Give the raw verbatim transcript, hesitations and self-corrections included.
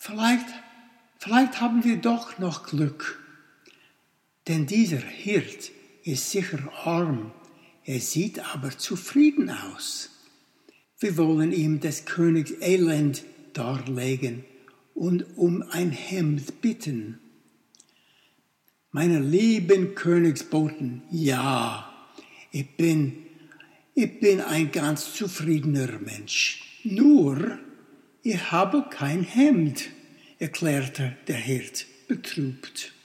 Vielleicht, vielleicht haben wir doch noch Glück. Denn dieser Hirt ist sicher arm, er sieht aber zufrieden aus. Wir wollen ihm des Königs Elend darlegen und um ein Hemd bitten. Meine lieben Königsboten, ja, ich bin, ich bin ein ganz zufriedener Mensch. Nur, ich habe kein Hemd, erklärte der Hirt betrübt.